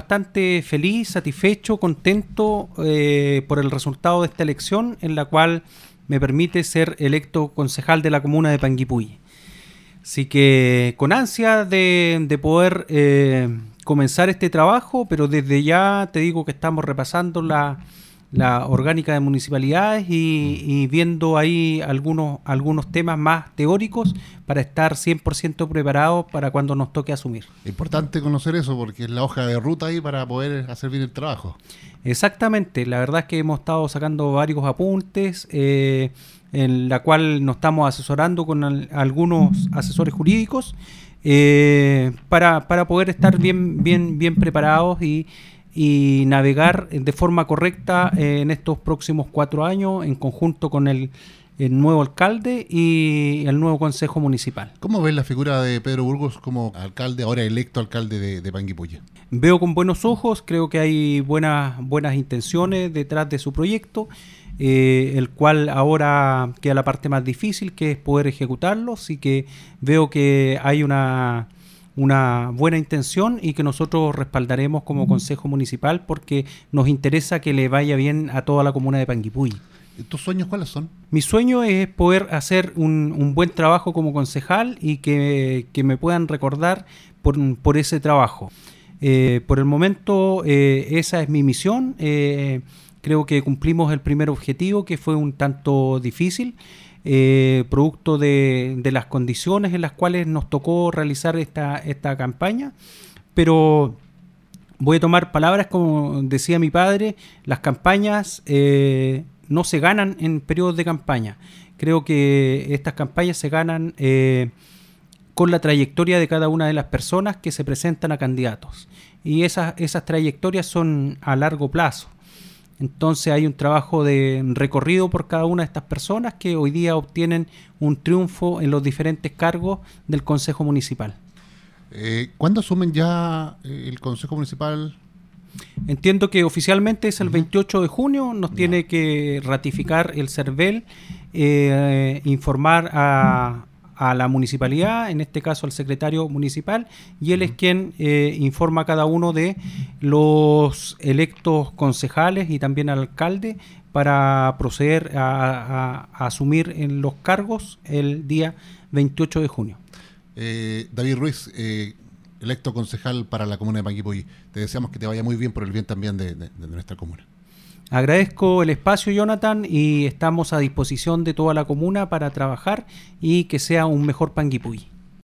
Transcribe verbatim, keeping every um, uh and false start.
bastante feliz, satisfecho, contento eh, por el resultado de esta elección, en la cual me permite ser electo concejal de la comuna de Panguipulli. Así que con ansia de, de poder eh, comenzar este trabajo, pero desde ya te digo que estamos repasando la, la orgánica de municipalidades y, y viendo ahí algunos, algunos temas más teóricos para estar cien por ciento preparados para cuando nos toque asumir. Importante conocer eso porque es la hoja de ruta ahí para poder hacer bien el trabajo. Exactamente, la verdad es que hemos estado sacando varios apuntes, eh, en la cual nos estamos asesorando con al, algunos asesores jurídicos eh, para, para poder estar bien, bien, bien preparados y, y navegar de forma correcta eh, en estos próximos cuatro años en conjunto con el, el nuevo alcalde y el nuevo consejo municipal. ¿Cómo ves la figura de Pedro Burgos como alcalde, ahora electo alcalde de, de Panguipulli? Veo con buenos ojos, creo que hay buenas, buenas intenciones detrás de su proyecto. Eh, el cual ahora queda la parte más difícil, que es poder ejecutarlo, así que veo que hay una, una buena intención y que nosotros respaldaremos como Consejo Municipal porque nos interesa que le vaya bien a toda la comuna de Panguipulli. ¿Tus sueños cuáles son? Mi sueño es poder hacer un, un buen trabajo como concejal y que, que me puedan recordar por, por ese trabajo. Eh, por el momento eh, esa es mi misión. eh, Creo que cumplimos el primer objetivo, que fue un tanto difícil, eh, producto de, de las condiciones en las cuales nos tocó realizar esta, esta campaña. Pero voy a tomar palabras como decía mi padre, las campañas eh, no se ganan en periodos de campaña. Creo que estas campañas se ganan eh, con la trayectoria de cada una de las personas que se presentan a candidatos. Y esas, esas trayectorias son a largo plazo. Entonces hay un trabajo de recorrido por cada una de estas personas que hoy día obtienen un triunfo en los diferentes cargos del Consejo Municipal. Eh, ¿Cuándo asumen ya el Consejo Municipal? Entiendo que oficialmente es el veintiocho de junio, nos no. tiene que ratificar el CERVEL, eh, informar a... a la municipalidad, en este caso al secretario municipal, y él es quien eh, informa a cada uno de los electos concejales y también al alcalde para proceder a, a, a asumir en los cargos el día veintiocho de junio. Eh, David Ruiz, eh, electo concejal para la comuna de Panguipulli, te deseamos que te vaya muy bien por el bien también de, de, de nuestra comuna. Agradezco el espacio, Jonathan, y estamos a disposición de toda la comuna para trabajar y que sea un mejor Panguipulli.